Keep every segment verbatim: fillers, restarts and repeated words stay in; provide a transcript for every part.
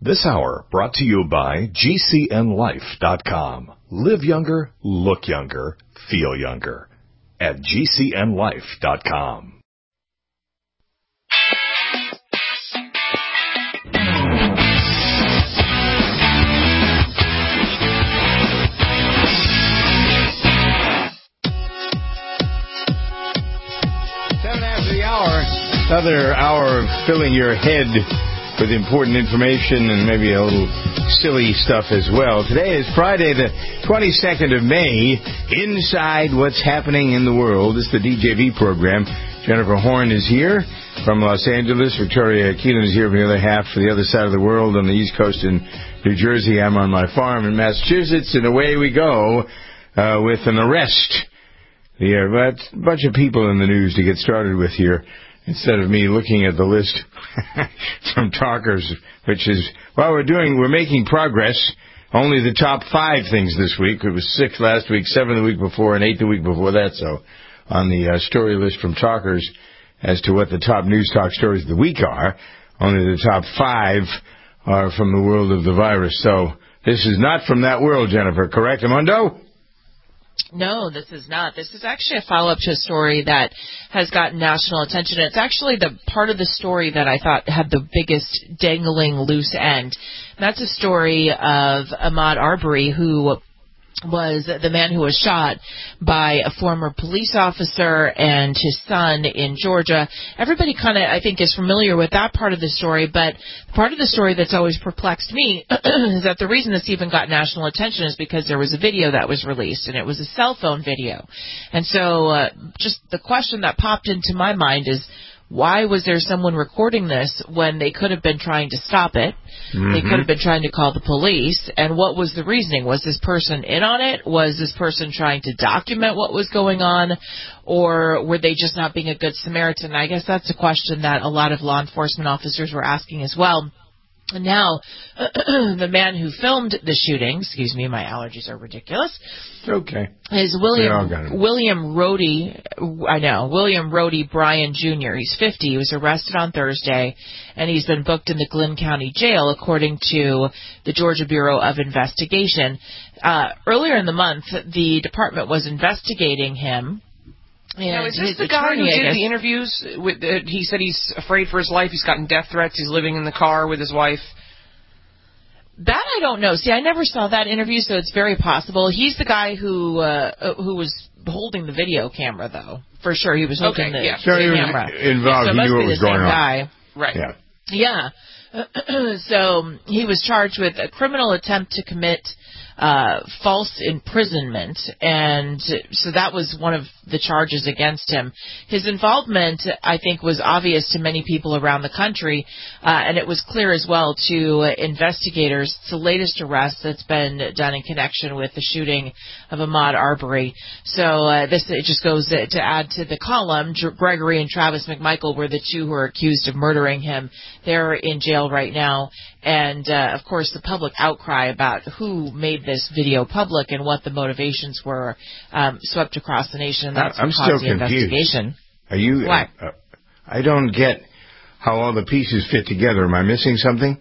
This hour brought to you by G C N life dot com. Live younger, look younger, feel younger at G C N life dot com. Seven after the hour, another hour of filling your head with important information and maybe a little silly stuff as well. Today is Friday, the twenty-second of May. Inside What's Happening in the World. It's the D J V program. Jennifer Horn is here from Los Angeles. Victoria Keelan is here from the other half, for the other side of the world on the East Coast in New Jersey. I'm on my farm in Massachusetts, and away we go uh, with an arrest. Yeah, but a bunch of people in the news to get started with here, instead of me looking at the list from Talkers, which is, well, we're doing, we're making progress. Only the top five things this week. It was six last week, seven the week before, and eight the week before that. So on the uh, story list from Talkers as to what the top news talk stories of the week are, only the top five are from the world of the virus. So this is not from that world, Jennifer, correct, Amundo? No, this is not. This is actually a follow-up to a story that has gotten national attention. It's actually the part of the story that I thought had the biggest dangling loose end. That's a story of Ahmaud Arbery, who was the man who was shot by a former police officer and his son in Georgia. Everybody kind of, I think, is familiar with that part of the story, but part of the story that's always perplexed me is that the reason this even got national attention is because there was a video that was released, and it was a cell phone video. And so uh, just the question that popped into my mind is, why was there someone recording this when they could have been trying to stop it? Mm-hmm. They could have been trying to call the police. And what was the reasoning? Was this person in on it? Was this person trying to document what was going on? Or were they just not being a good Samaritan? I guess that's a question that a lot of law enforcement officers were asking as well. And now, the man who filmed the shooting, excuse me, my allergies are ridiculous. Okay. Is William William Rohde, I know, William Rohde Bryan Junior He's fifty. He was arrested on Thursday, and he's been booked in the Glynn County Jail, according to the Georgia Bureau of Investigation. Uh, earlier in the month, the department was investigating him. And now, is this the guy who did the interviews? With, uh, he said he's afraid for his life. He's gotten death threats. He's living in the car with his wife. That I don't know. See, I never saw that interview, so it's very possible. He's the guy who uh, who was holding the video camera, though. For sure, he was holding okay, the, yeah. the so he was camera. Involved. So he must knew be what was the going same on. Guy. Right. Yeah. Yeah. So he was charged with a criminal attempt to commit uh, false imprisonment, and so that was one of the charges against him. His involvement, I think, was obvious to many people around the country, uh, and it was clear as well to investigators. It's the latest arrest that's been done in connection with the shooting of Ahmaud Arbery. So uh, this it just goes to add to the column. Gregory and Travis McMichael were the two who are accused of murdering him. They're in jail right now. And, uh, of course, the public outcry about who made this video public and what the motivations were um, swept across the nation. And that's I'm what still caused the confused. investigation. Are you? What? Uh, I don't get how all the pieces fit together. Am I missing something?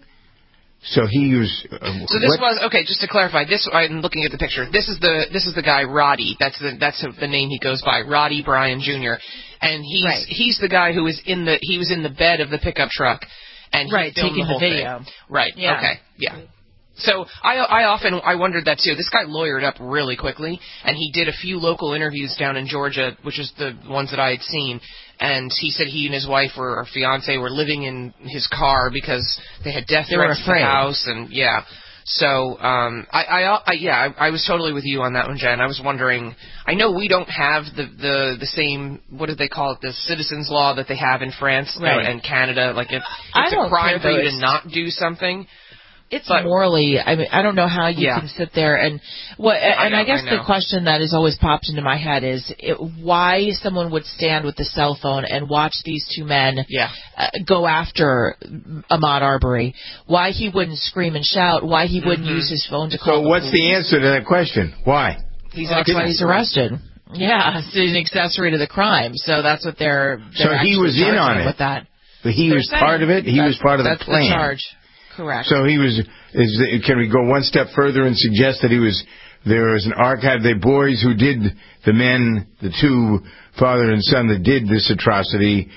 So he was. Uh, so this what? was okay. Just to clarify, this I'm looking at the picture. This is the this is the guy Roddy. That's the that's the name he goes by, Roddy Bryan Junior And he's right. he's the guy who was in the he was in the bed of the pickup truck. And he right, filmed taking the, whole the video. Thing. Right. Yeah. Okay. Yeah. So I I often I wondered that too. This guy lawyered up really quickly, and he did a few local interviews down in Georgia, which is the ones that I had seen. And he said he and his wife or, or fiance were living in his car because they had death they threats were at the house, and yeah. So, um, I, I, I yeah, I, I was totally with you on that one, Jen. I was wondering, I know we don't have the, the, the same, what do they call it, the citizens law that they have in France right. and Canada. Like, it, I it's don't a crime care, for you though. to not do something. It's but, morally, I mean, I don't know how you yeah. can sit there and what. And I, know, I guess I the question that has always popped into my head is it, why someone would stand with the cell phone and watch these two men yeah. uh, go after Ahmaud Arbery. Why he wouldn't scream and shout. Why he wouldn't mm-hmm. use his phone to call. So what's the answer to that question? Why? He's well, that's why he's arrested. Yeah, it's an accessory to the crime. So that's what they're. they're so he was in on it. With that. But he they're was saying, part of it. He was part of the that's plan. That's the charge. Correct. So he was. Is can we go one step further and suggest that he was? There was an archive. The boys who did the men, the two father and son that did this atrocity.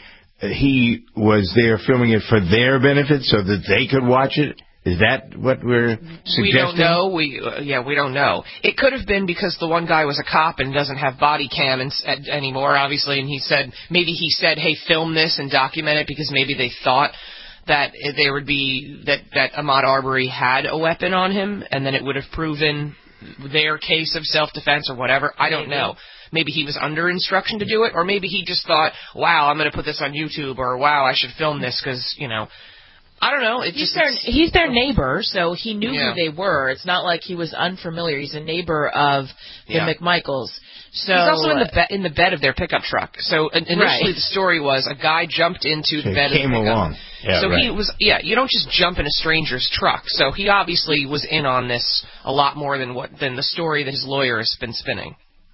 He was there filming it for their benefit so that they could watch it. Is that what we're suggesting? We don't know. We uh, yeah, we don't know. It could have been because the one guy was a cop and doesn't have body cam and, uh, anymore, obviously, and he said maybe he said, "Hey, film this and document it," because maybe they thought that there would be that that Ahmaud Arbery had a weapon on him, and then it would have proven their case of self-defense or whatever. I don't know. Maybe he was under instruction to do it, or maybe he just thought, "Wow, I'm going to put this on YouTube," or "Wow, I should film this because you know." I don't know. It he's just, their he's their neighbor, so he knew yeah. who they were. It's not like he was unfamiliar. He's a neighbor of the yeah. McMichaels. So he's also in the be- in the bed of their pickup truck. So initially, right. the story was a guy jumped into the so bed he came of the pickup. along. Yeah, so right. he was yeah. You don't just jump in a stranger's truck. So he obviously was in on this a lot more than what than the story that his lawyer has been spinning.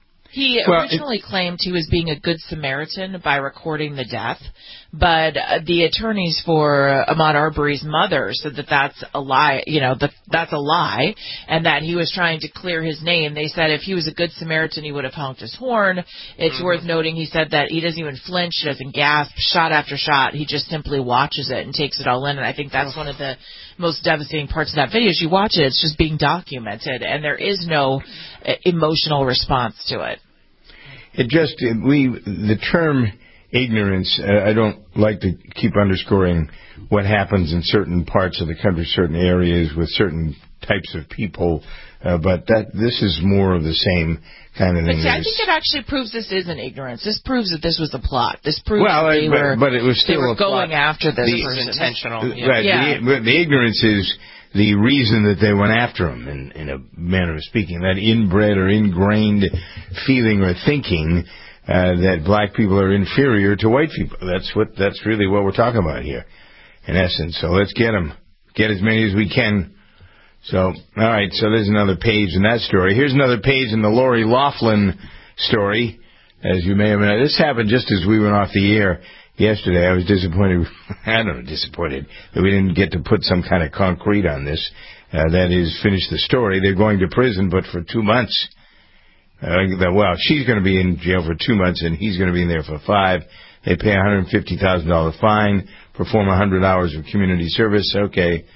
He well, originally it, claimed he was being a good Samaritan by recording the death, but uh, the attorneys for uh, Ahmaud Arbery's mother said that that's a lie, you know, that that's a lie, and that he was trying to clear his name. They said if he was a good Samaritan, he would have honked his horn. It's mm-hmm. worth noting, he said that he doesn't even flinch, he doesn't gasp, shot after shot. He just simply watches it and takes it all in, and I think that's one of the most devastating parts of that video. As you watch it, it's just being documented, and there is no uh, emotional response to it. It just, we, the term ignorance, uh, I don't like to keep underscoring what happens in certain parts of the country, certain areas with certain types of people, uh, but that this is more of the same kind of thing. But see, I think it actually proves this isn't ignorance. This proves that this was a plot. This proves well, that they but, were, but it was still they were a plot. going after this the, person. Intentional. Yeah. Right. Yeah. The, the ignorance is the reason that they went after him, in, in a manner of speaking, that inbred or ingrained feeling or thinking uh, that black people are inferior to white people. That's what. That's really what we're talking about here, in essence. So let's get them, get as many as we can. So, all right. So there's another page in that story. Here's another page in the Lori Loughlin story. As you may have known, this happened just as we went off the air yesterday. I was disappointed. I don't know, disappointed that we didn't get to put some kind of concrete on this. Uh, that is, finish the story. They're going to prison, but for two months. Uh, well, she's going to be in jail for two months, and he's going to be in there for five. They pay a one hundred fifty thousand dollars fine, perform one hundred hours of community service. Okay.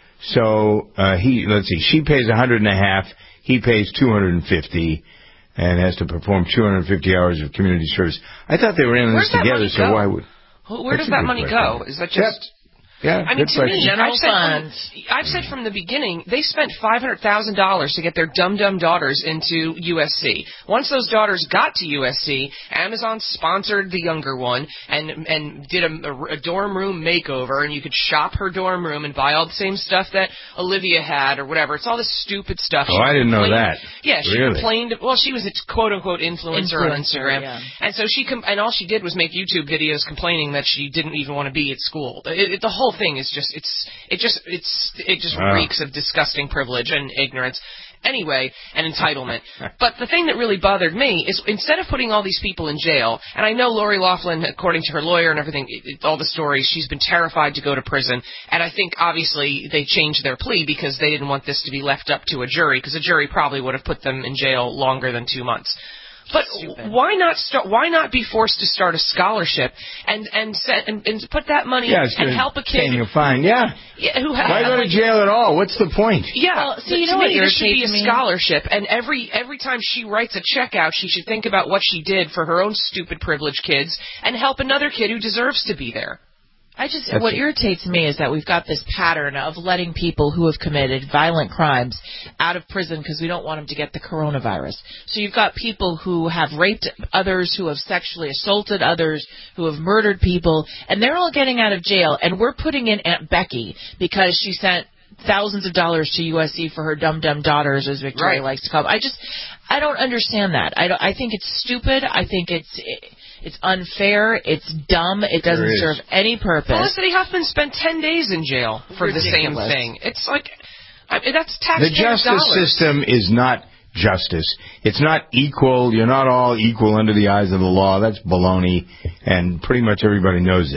So uh, he, let's see, she pays a hundred and a half. He pays two hundred fifty. And has to perform two hundred fifty hours of community service. I thought they were in this together, so go? why would... Where does that money question. go? Is that just... Yeah, I mean, to me, General I've said, from, funds. I've said from the beginning, they spent five hundred thousand dollars to get their dum-dum daughters into U S C. Once those daughters got to U S C, Amazon sponsored the younger one and and did a, a, a dorm room makeover, and you could shop her dorm room and buy all the same stuff that Olivia had or whatever. It's all this stupid stuff. Oh, I didn't know that. Yeah, she really? complained. Well, she was a quote-unquote influencer, influencer on Instagram. Yeah. And so she, com- and all she did was make YouTube videos complaining that she didn't even want to be at school. It, it, the whole thing is just, it's It just it's it just wow. reeks of disgusting privilege and ignorance. Anyway, and entitlement. But the thing that really bothered me is instead of putting all these people in jail, and I know Lori Loughlin, according to her lawyer and everything, it, it, all the stories, she's been terrified to go to prison. And I think obviously they changed their plea because they didn't want this to be left up to a jury, because a jury probably would have put them in jail longer than two months. But Stupid. why not start? Why not be forced to start a scholarship and and set, and, and put that money yeah, and help a kid? Paying a fine, yeah. yeah who why go to jail at all? What's the point? Yeah, well, see, you to know me, what there should be a me? scholarship, and every every time she writes a check out, she should think about what she did for her own stupid privileged kids and help another kid who deserves to be there. I just, That's what it. irritates me is that we've got this pattern of letting people who have committed violent crimes out of prison because we don't want them to get the coronavirus. So you've got people who have raped others, who have sexually assaulted others, who have murdered people, and they're all getting out of jail, and we're putting in Aunt Becky because she sent thousands of dollars to U S C for her dum-dum daughters, as Victoria right. likes to call them. I just, I don't understand that. I, don't, I think it's stupid. I think it's... It, It's unfair. It's dumb. It doesn't serve any purpose. Felicity Huffman spent ten days in jail for Ridiculous. the same thing. It's like, I mean, that's taxpayer The justice dollars. system is not justice. It's not equal. You're not all equal under the eyes of the law. That's baloney, and pretty much everybody knows it.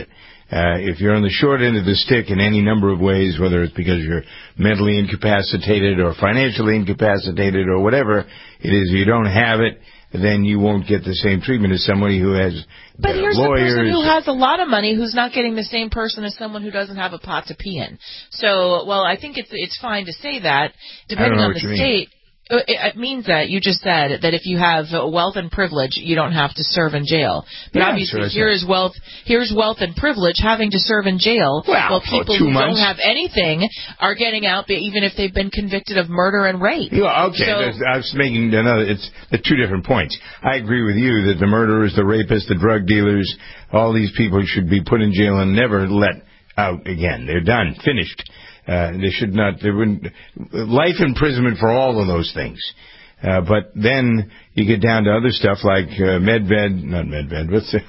Uh, if you're on the short end of the stick in any number of ways, whether it's because you're mentally incapacitated or financially incapacitated or whatever it is, you don't have it, then you won't get the same treatment as somebody who has But uh, here's lawyers. the person who has a lot of money who's not getting the same person as someone who doesn't have a pot to pee in. So, well, I think it's it's fine to say that, depending on the state. It means that you just said that if you have wealth and privilege, you don't have to serve in jail. But yeah, obviously, sure, here is wealth. Here's wealth and privilege having to serve in jail. Well, while people who months. don't have anything are getting out, even if they've been convicted of murder and rape. Yeah, okay, so, I was making another. It's the two different points. I agree with you that the murderers, the rapists, the drug dealers, all these people should be put in jail and never let out again. They're done, finished. Uh, they should not. They wouldn't. Life imprisonment for all of those things. Uh, but then you get down to other stuff like uh, Medved, not Medved. What's the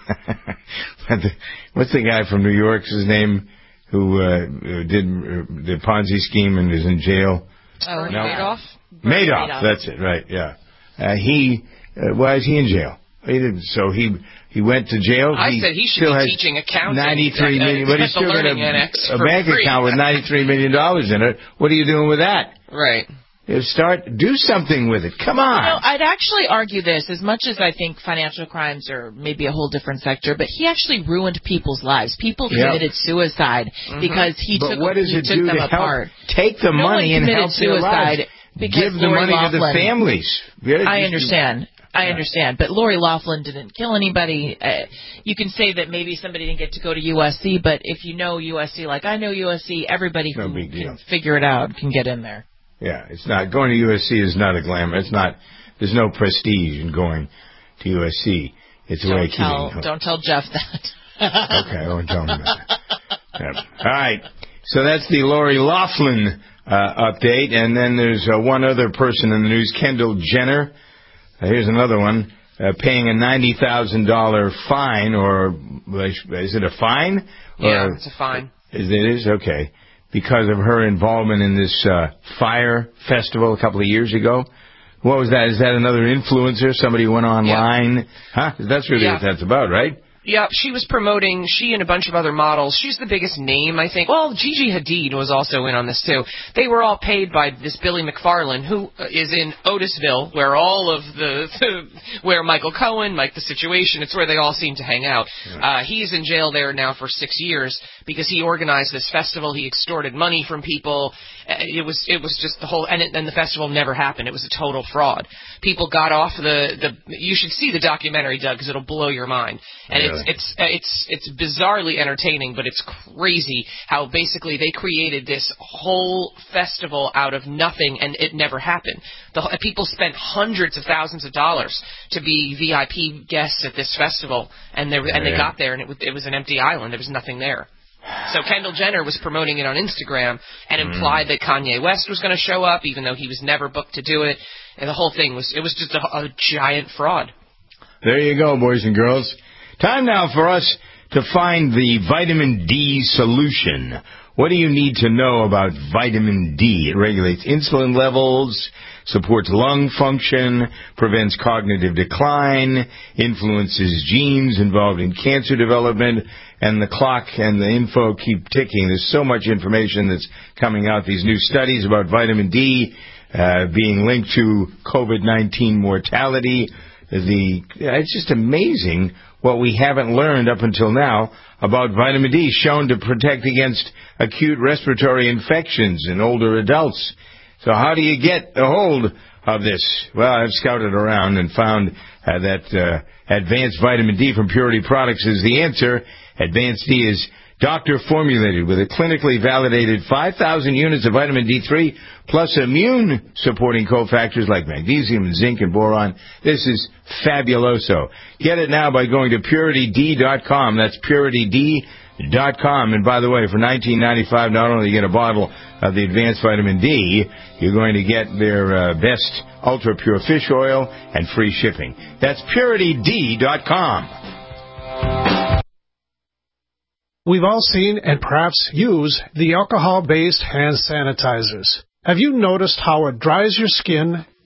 what's the guy from New York's his name who uh, did uh, the Ponzi scheme and is in jail? Oh, no. Madoff. Madoff. Madoff. That's it. Right. Yeah. Uh, he. Uh, why is he in jail? He didn't. So he he went to jail. I he said he should still be has teaching accounting. Ninety-three uh, million. But he's still got a, a bank free. account with ninety-three million dollars in it. What are you doing with that? Right. You start, do something with it. Come on. You know, I'd actually argue this, as much as I think financial crimes are maybe a whole different sector, but he actually ruined people's lives. People committed yep. suicide mm-hmm. because he but took, what does he it took do them to apart. Help take the no money and help their lives. Give the Lori money Loughlin, to the families. I understand. I understand, but Lori Loughlin didn't kill anybody. Uh, you can say that maybe somebody didn't get to go to U S C, but if you know U S C like I know U S C, everybody no who big deal. can figure it out can get in there. Yeah, it's not going to U S C is not a glamour. It's not. There's no prestige in going to U S C. It's a don't way of tell, keeping. Don't tell Jeff that. Okay, I won't tell him that. Yeah. All right. So that's the Lori Loughlin uh, update, and then there's uh, one other person in the news, Kendall Jenner. Uh, here's another one, uh, paying a ninety thousand dollars fine, or is it a fine? Yeah, or, it's a fine. It is? Okay. Because of her involvement in this uh, fire festival a couple of years ago. What was that? Is that another influencer? Somebody who went online? Yeah. Huh? That's really yeah. what that's about, right? Yeah, she was promoting, she and a bunch of other models. She's the biggest name, I think. Well, Gigi Hadid was also in on this, too. They were all paid by this Billy McFarland, who is in Otisville, where all of the, where Michael Cohen, Mike the Situation, it's where they all seem to hang out. Yeah. Uh, he's in jail there now for six years because he organized this festival. He extorted money from people. It was it was just the whole, and, it, and the festival never happened. It was a total fraud. People got off the, the you should see the documentary, Doug, because it'll blow your mind. And yeah. it's it's it's it's bizarrely entertaining, but it's crazy how basically they created this whole festival out of nothing, and it never happened. The people spent hundreds of thousands of dollars to be V I P guests at this festival, and they and they got there, and it, it was an empty island. There was nothing there. So Kendall Jenner was promoting it on Instagram and implied mm. that Kanye West was going to show up, even though he was never booked to do it. And the whole thing was, it was just a, a giant fraud. There you go, boys and girls. Time now for us to find the vitamin D solution. What do you need to know about vitamin D? It regulates insulin levels, supports lung function, prevents cognitive decline, influences genes involved in cancer development, and the clock and the info keep ticking. There's so much information that's coming out. These new studies about vitamin D uh, being linked to COVID nineteen mortality. The it's just amazing what we haven't learned up until now about vitamin D, shown to protect against acute respiratory infections in older adults. So how do you get a hold of this? Well, I've scouted around and found uh, that uh, Advanced Vitamin D from Purity Products is the answer. Advanced D is doctor formulated with a clinically validated five thousand units of vitamin D three plus immune supporting cofactors like magnesium and zinc and boron. This is fabuloso. Get it now by going to purity d dot com. That's purity d dot com. And by the way, for nineteen ninety-five, not only you get a bottle of the Advanced Vitamin D, you're going to get their uh, best ultra pure fish oil and free shipping. That's purity d dot com. We've all seen and perhaps use the alcohol-based hand sanitizers. Have you noticed how it dries your skin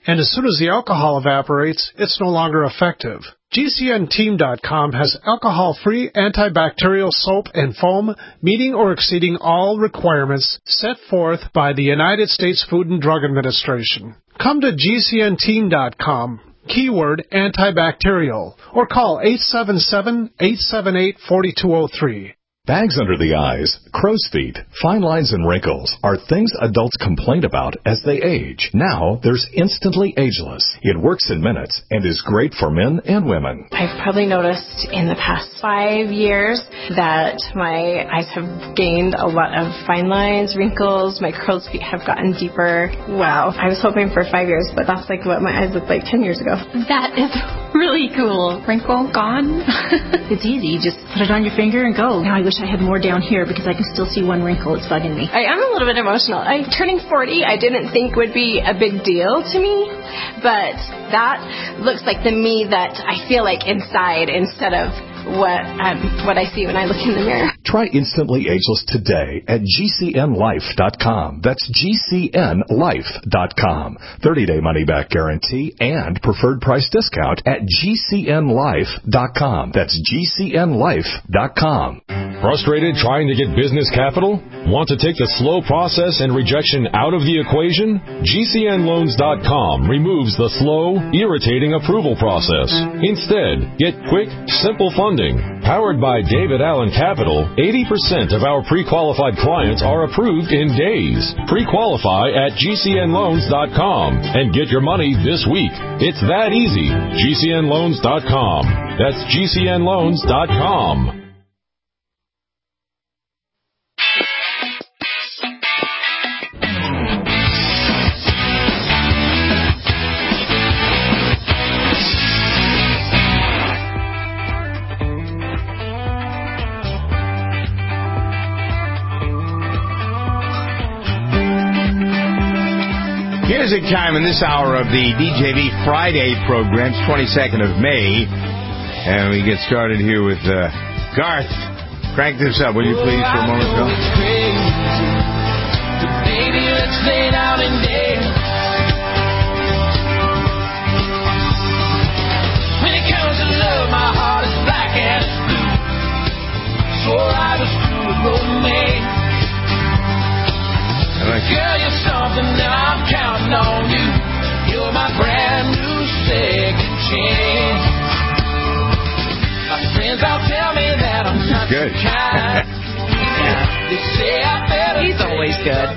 and as soon as the alcohol evaporates, it's no longer effective. G C N Team dot com has alcohol-free antibacterial soap and foam meeting or exceeding all requirements set forth by the United States Food and Drug Administration. Come to G C N Team dot com, keyword antibacterial, or call eight seven seven, eight seven eight, four two zero three. Bags under the eyes, crow's feet, fine lines, and wrinkles are things adults complain about as they age. Now, there's Instantly Ageless. It works in minutes and is great for men and women. I've probably noticed in the past five years that my eyes have gained a lot of fine lines, wrinkles, my crow's feet have gotten deeper. Wow. I was hoping for five years, but that's like what my eyes looked like ten years ago. That is really cool. Wrinkle gone. It's easy. You just put it on your finger and go. Now I wish I had more down here because I can still see one wrinkle. It's bugging me. I am a little bit emotional. I'm turning forty. I didn't think would be a big deal to me, but that looks like the me that I feel like inside instead of what um, what I see when I look in the mirror. Try Instantly Ageless today at G C N life dot com. That's G C N life dot com. thirty-day money-back guarantee and preferred price discount at G C N life dot com. That's G C N life dot com. Frustrated trying to get business capital? Want to take the slow process and rejection out of the equation? G C N loans dot com removes the slow, irritating approval process. Instead, get quick, simple funding. Powered by David Allen Capital, eighty percent of our pre-qualified clients are approved in days. Pre-qualify at G C N loans dot com and get your money this week. It's that easy. G C N loans dot com. That's G C N loans dot com. Music time in this hour of the D J V Friday program. It's twenty-second of May. And we get started here with uh, Garth. Crank this up, will you please, for a moment, Phil? Baby, let's lay down and dance. When it comes to love, my heart is black and it's blue. So I was through with romance. Like Girl, you're something that I'm counting on you. You're my brand new second chance. My friends all tell me that I'm not good. kind. They say I better. He's always good.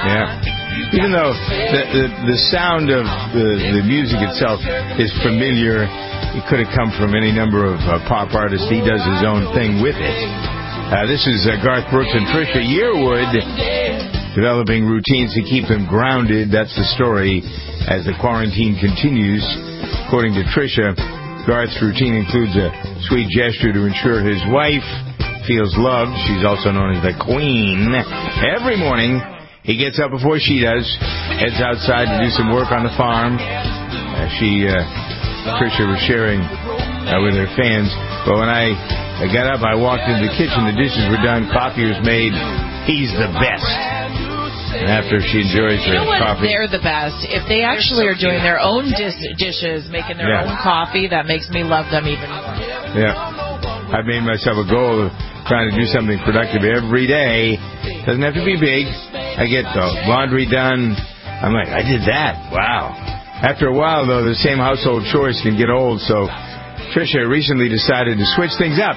Yeah. Even though the, the, the sound of the, the music itself is familiar, it could have come from any number of uh, pop artists. He does his own thing with it. Uh, this is uh, Garth Brooks and Trisha Yearwood, developing routines to keep them grounded. That's the story as the quarantine continues. According to Trisha, Garth's routine includes a sweet gesture to ensure his wife feels loved. She's also known as the Queen. Every morning, he gets up before she does, heads outside to do some work on the farm. Uh, she, uh, Trisha was sharing uh, with her fans. But when I, I got up, I walked into the kitchen. The dishes were done. Coffee was made. He's the best. And after she enjoys you her know what? coffee. They're the best. If they actually are doing their own dis- dishes, making their Yeah. own coffee, that makes me love them even more. Yeah. I've made myself a goal of trying to do something productive every day. Doesn't have to be big. I get the laundry done. I'm like, I did that. Wow. After a while, though, the same household chores can get old, so Trisha recently decided to switch things up.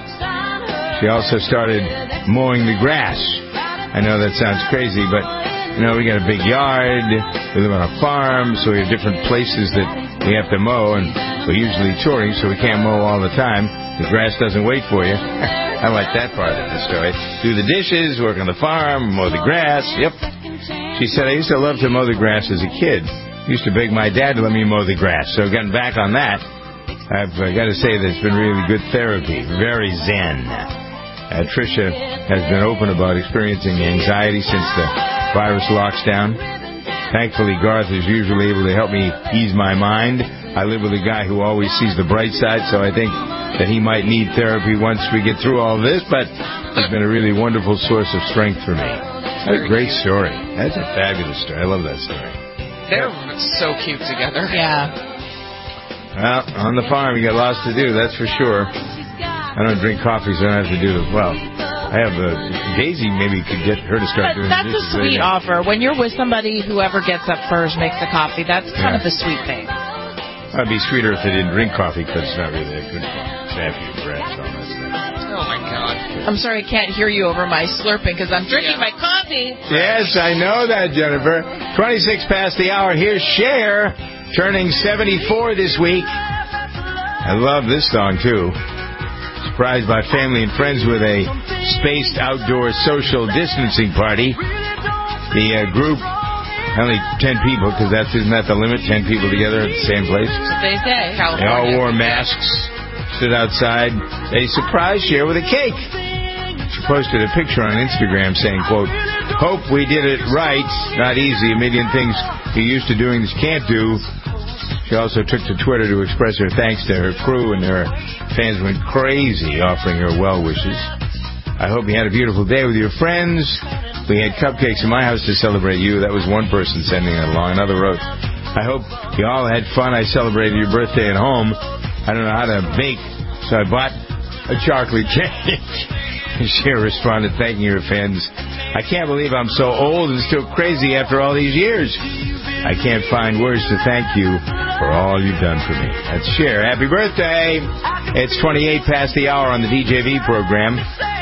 She also started mowing the grass. I know that sounds crazy, but, you know, we got a big yard, we live on a farm, so we have different places that we have to mow, and we're usually touring, so we can't mow all the time. The grass doesn't wait for you. I like that part of the story. Do the dishes, work on the farm, mow the grass. Yep. She said, I used to love to mow the grass as a kid. Used to beg my dad to let me mow the grass. So getting back on that, I've uh, got to say that it's been really good therapy. Very zen. Uh, Trisha has been open about experiencing anxiety since the virus locks down. Thankfully, Garth is usually able to help me ease my mind. I live with a guy who always sees the bright side, so I think that he might need therapy once we get through all this, but it's been a really wonderful source of strength for me. That's a great story. That's a fabulous story. I love that story. They're so cute together. Yeah. Well, on the farm, you got lots to do, that's for sure. I don't drink coffee, so I don't have to do the, well, I have a, Daisy maybe could get her to start But doing that's a dishes sweet right offer. When you're with somebody, whoever gets up first makes the coffee. That's kind Yeah. of a sweet thing. It'd be sweeter if they didn't drink coffee, because it's not really that good for you. Coffee, bread, all that stuff. Oh, my God. I'm sorry I can't hear you over my slurping because I'm drinking Yeah. my coffee. Yes, I know that, Jennifer. twenty-six past the hour. Here's Cher, turning seventy-four this week. I love this song, too. Surprised by family and friends with a spaced outdoor social distancing party. The uh, group, only ten people, because that's, isn't that the limit? ten people together at the same place? That's what they say. They all wore masks, stood outside. They surprised Cher with a cake. She posted a picture on Instagram saying, quote, "Hope we did it right. Not easy. A million things you're used to doing that you can't do." She also took to Twitter to express her thanks to her crew, and her fans went crazy offering her well wishes. "I hope you had a beautiful day with your friends. We had cupcakes in my house to celebrate you." That was one person sending that along. Another wrote, "I hope you all had fun. I celebrated your birthday at home. I don't know how to bake, so I bought a chocolate cake." She responded, thanking her fans, "I can't believe I'm so old and still crazy after all these years. I can't find words to thank you for all you've done for me." That's Cher. Happy birthday. It's twenty-eight past the hour on the D J V program.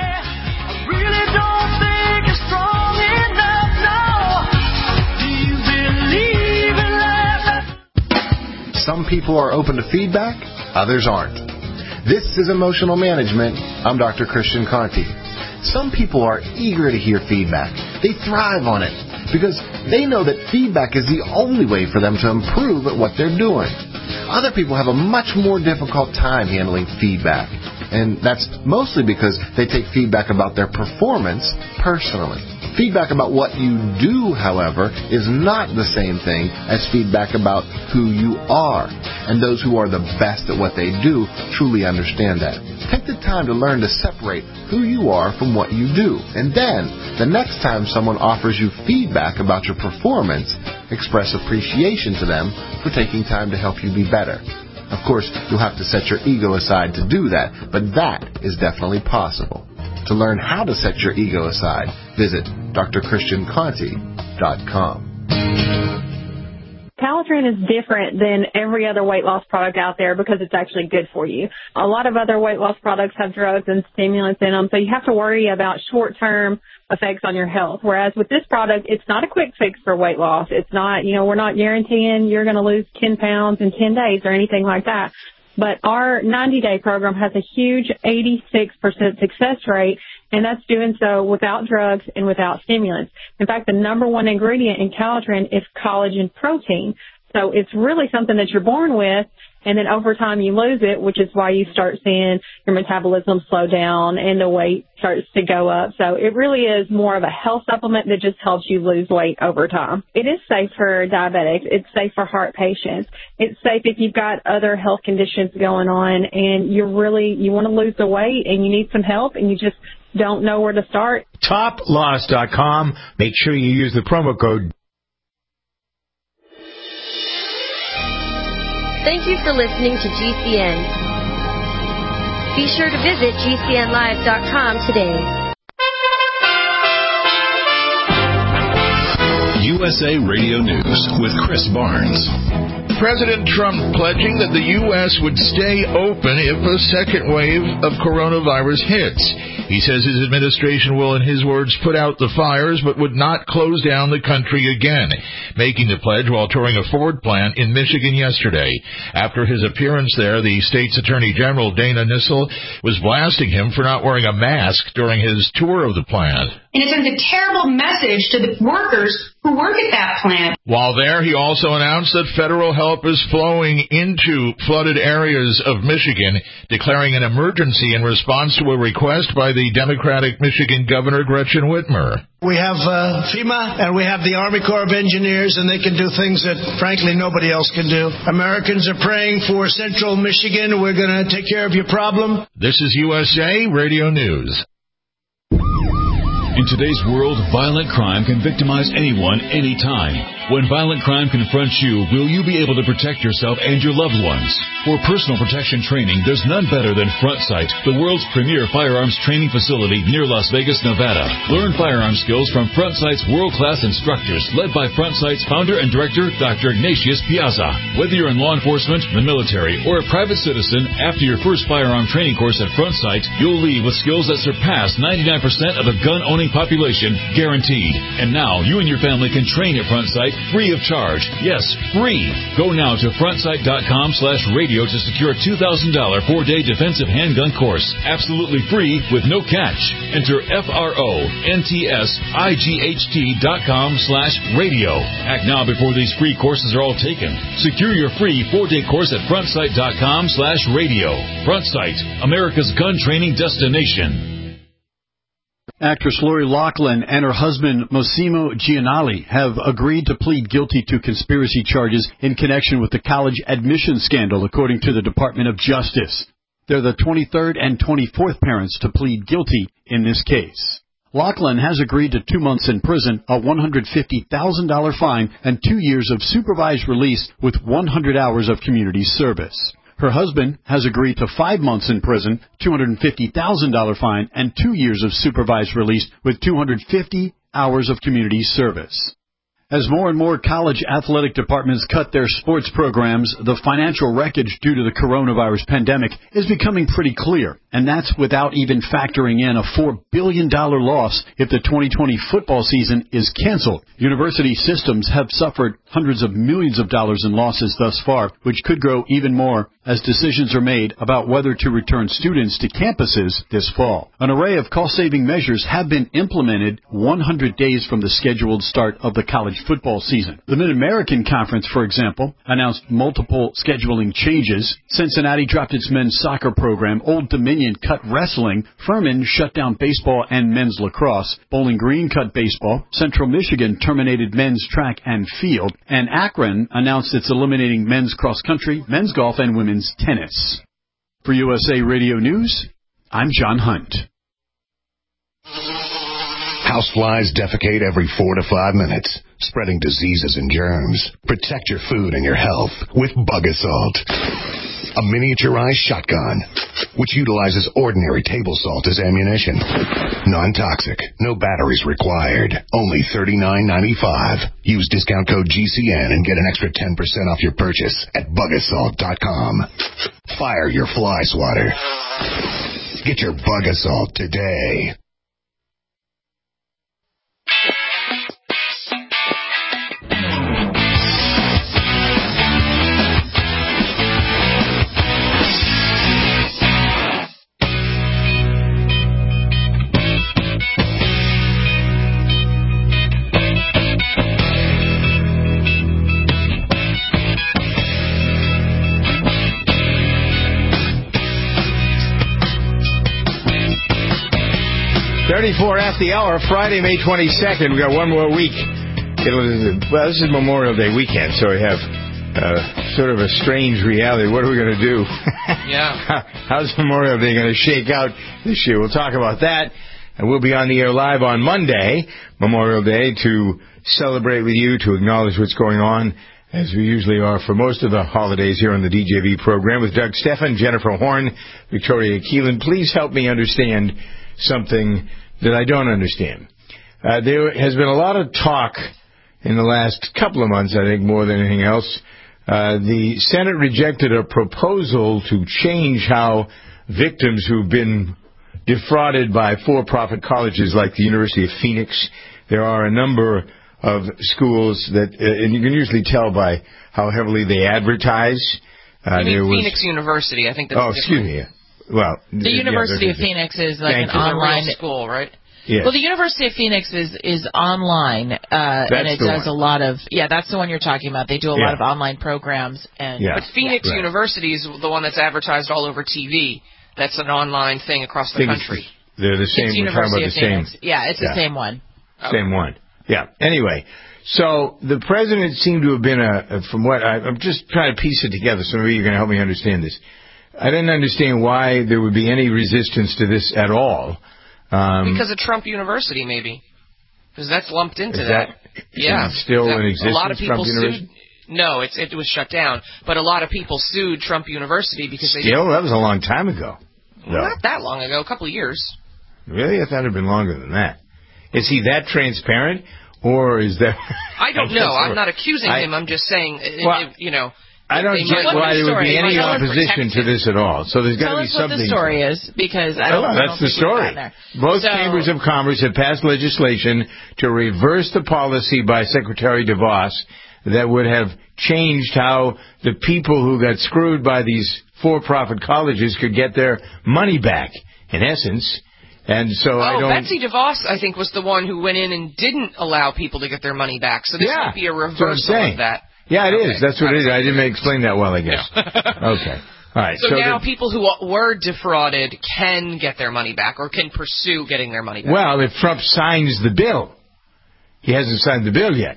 Some people are open to feedback, others aren't. This is Emotional Management. I'm Doctor Christian Conti. Some people are eager to hear feedback. They thrive on it because they know that feedback is the only way for them to improve at what they're doing. Other people have a much more difficult time handling feedback, and that's mostly because they take feedback about their performance personally. Feedback about what you do, however, is not the same thing as feedback about who you are, and those who are the best at what they do truly understand that. Take the time to learn to separate who you are from what you do, and then, the next time someone offers you feedback about your performance, express appreciation to them for taking time to help you be better. Of course, you'll have to set your ego aside to do that, but that is definitely possible. To learn how to set your ego aside, visit D R Christian Conti dot com. Calitrin is different than every other weight loss product out there because it's actually good for you. A lot of other weight loss products have drugs and stimulants in them, so you have to worry about short-term effects on your health. Whereas with this product, it's not a quick fix for weight loss. It's not, you know, we're not guaranteeing you're going to lose ten pounds in ten days or anything like that. But our ninety-day program has a huge eighty-six percent success rate, and that's doing so without drugs and without stimulants. In fact, the number one ingredient in Calitrin is collagen protein. So it's really something that you're born with, and then over time you lose it, which is why you start seeing your metabolism slow down and the weight starts to go up. So it really is more of a health supplement that just helps you lose weight over time. It is safe for diabetics. It's safe for heart patients. It's safe if you've got other health conditions going on and you're really, you want to lose the weight and you need some help and you just don't know where to start. Top Loss dot com. Make sure you use the promo code. Thank you for listening to G C N. Be sure to visit G C N live dot com today. U S A Radio News with Chris Barnes. President Trump pledging that the U S would stay open if a second wave of coronavirus hits. He says his administration will, in his words, put out the fires but would not close down the country again, making the pledge while touring a Ford plant in Michigan yesterday. After his appearance there, the state's Attorney General, Dana Nissel, was blasting him for not wearing a mask during his tour of the plant. And it sends a terrible message to the workers who work at that plant. While there, he also announced that federal help is flowing into flooded areas of Michigan, declaring an emergency in response to a request by the Democratic Michigan Governor Gretchen Whitmer. We have uh, FEMA and we have the Army Corps of Engineers, and they can do things that, frankly, nobody else can do. Americans are praying for central Michigan. We're going to take care of your problem. This is U S A Radio News. In today's world, violent crime can victimize anyone, anytime. When violent crime confronts you, will you be able to protect yourself and your loved ones? For personal protection training, there's none better than Front Sight, the world's premier firearms training facility near Las Vegas, Nevada. Learn firearm skills from Front Sight's world-class instructors, led by Front Sight's founder and director, Doctor Ignatius Piazza. Whether you're in law enforcement, the military, or a private citizen, after your first firearm training course at Front Sight, you'll leave with skills that surpass ninety-nine percent of the gun-owning population, guaranteed. And now, you and your family can train at Front Sight free of charge. Yes, free. Go now to frontsight.com slash radio to secure a two thousand dollars four-day defensive handgun course. Absolutely free with no catch. Enter F-R-O-N-T-S-I-G-H-T dot com slash radio. Act now before these free courses are all taken. Secure your free four-day course at frontsight.com slash radio. Front Sight, America's gun training destination. Actress Lori Loughlin and her husband Massimo Gianelli have agreed to plead guilty to conspiracy charges in connection with the college admission scandal, according to the Department of Justice. They're the twenty-third and twenty-fourth parents to plead guilty in this case. Loughlin has agreed to two months in prison, a one hundred fifty thousand dollars fine, and two years of supervised release with one hundred hours of community service. Her husband has agreed to five months in prison, two hundred fifty thousand dollars fine, and two years of supervised release with two hundred fifty hours of community service. As more and more college athletic departments cut their sports programs, the financial wreckage due to the coronavirus pandemic is becoming pretty clear, and that's without even factoring in a four billion dollars loss if the twenty twenty football season is canceled. University systems have suffered hundreds of millions of dollars in losses thus far, which could grow even more as decisions are made about whether to return students to campuses this fall. An array of cost-saving measures have been implemented one hundred days from the scheduled start of the college football season. The Mid-American Conference, for example, announced multiple scheduling changes. Cincinnati dropped its men's soccer program, Old Dominion cut wrestling, Furman shut down baseball and men's lacrosse, Bowling Green cut baseball, Central Michigan terminated men's track and field, and Akron announced it's eliminating men's cross-country, men's golf, and women's tennis. For U S A Radio News, I'm John Hunt. Houseflies defecate every four to five minutes, spreading diseases and germs. Protect your food and your health with Bug Assault, a miniaturized shotgun which utilizes ordinary table salt as ammunition. Non-toxic, no batteries required. Only thirty-nine ninety-five. Use discount code G C N and get an extra ten percent off your purchase at bug assault dot com. Fire your fly swatter. Get your Bug Assault today. thirty-four after the hour, Friday, May twenty-second. We got one more week. It'll, well, this is Memorial Day weekend, so we have uh, sort of a strange reality. What are we going to do? Yeah. How's Memorial Day going to shake out this year? We'll talk about that. And we'll be on the air live on Monday, Memorial Day, to celebrate with you, to acknowledge what's going on, as we usually are for most of the holidays here on the D J V program, with Doug Stephan, Jennifer Horn, Victoria Keelan. Please help me understand something that I don't understand. Uh, there has been a lot of talk in the last couple of months, I think, more than anything else. Uh, the Senate rejected a proposal to change how victims who've been defrauded by for-profit colleges like the University of Phoenix. There are a number of schools that, uh, and you can usually tell by how heavily they advertise. Uh, you mean there was, Phoenix University? I think that's Oh, excuse different. me. Well, the University yeah, of Phoenix is like Thank an you. online school, right? Yes. Well, the University of Phoenix is is online, uh, and it the does one. a lot of yeah. That's the one you're talking about. They do a Yeah. lot of online programs, and Yeah. But Phoenix Right. University is the one that's advertised all over T V. That's an online thing across the Think it's- country. They're the same. it's We're talking University about of the same. Phoenix. Yeah, it's the Yeah. same one. Same one. Yeah. Anyway, so the president seemed to have been a, a from what I, I'm just trying to piece it together, so maybe you're going to help me understand this. I didn't understand why there would be any resistance to this at all. Um, because of Trump University, maybe. Because that's lumped into is that. that Yeah. still that, in existence, a lot of people Trump University? sued. No, it's it was shut down. But a lot of people sued Trump University because they Still? That was a long time ago. Well, not that long ago, a couple of years. Really? I thought it had been longer than that. Is he that transparent, or is that... I don't know. I'm not accusing I, him. I'm just saying, well, you know... I don't get why there would be any opposition to this at all. So there's got to be something... Tell us what the story is, because I don't, oh, I that's don't the think story. we've gotten there. Both so, chambers of commerce have passed legislation to reverse the policy by Secretary DeVos that would have changed how the people who got screwed by these for-profit colleges could get their money back, in essence. And so oh, I don't... Betsy DeVos, I think, was the one who went in and didn't allow people to get their money back. So this yeah, would be a reversal of that. Yeah, it okay. is. That's what it is. I didn't explain that well, I guess. Okay. All right. So, so now the, people who were defrauded can get their money back or can pursue getting their money back. Well, if Trump signs the bill. He hasn't signed the bill yet.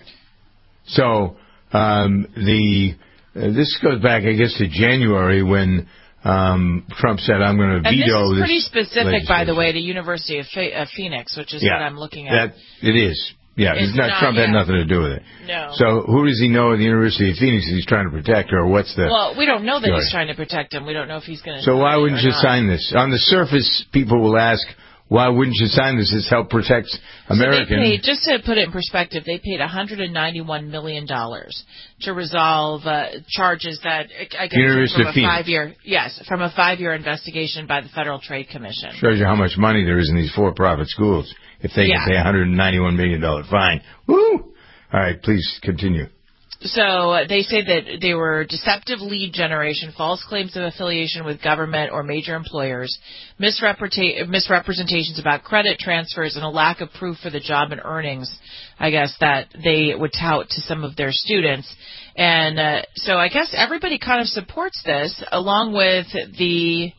So um, the uh, this goes back, I guess, to January when um, Trump said, I'm going to veto this. And this is pretty specific, by the way, to University of Phoenix, which is yeah, what I'm looking at. That, it is. Yeah, it's not, not, Trump yeah. had nothing to do with it. No. So who does he know at the University of Phoenix he's trying to protect, or what's the... Well, we don't know that story? He's trying to protect him. We don't know if he's going to... So why wouldn't you not. sign this? On the surface, people will ask, why wouldn't you sign this? This help protect Americans. So they paid, just to put it in perspective, they paid one hundred ninety-one million dollars to resolve uh, charges that, I guess, University from of a Phoenix. five-year, yes, from a five-year investigation by the Federal Trade Commission. Shows you how much money there is in these for-profit schools. If they yeah. can pay a one hundred ninety-one million dollars fine. Woo! All right, please continue. So uh, they say that they were deceptive lead generation, false claims of affiliation with government or major employers, misrepreta- misrepresentations about credit transfers, and a lack of proof for the job and earnings, I guess, that they would tout to some of their students. And uh, so I guess everybody kind of supports this, along with the...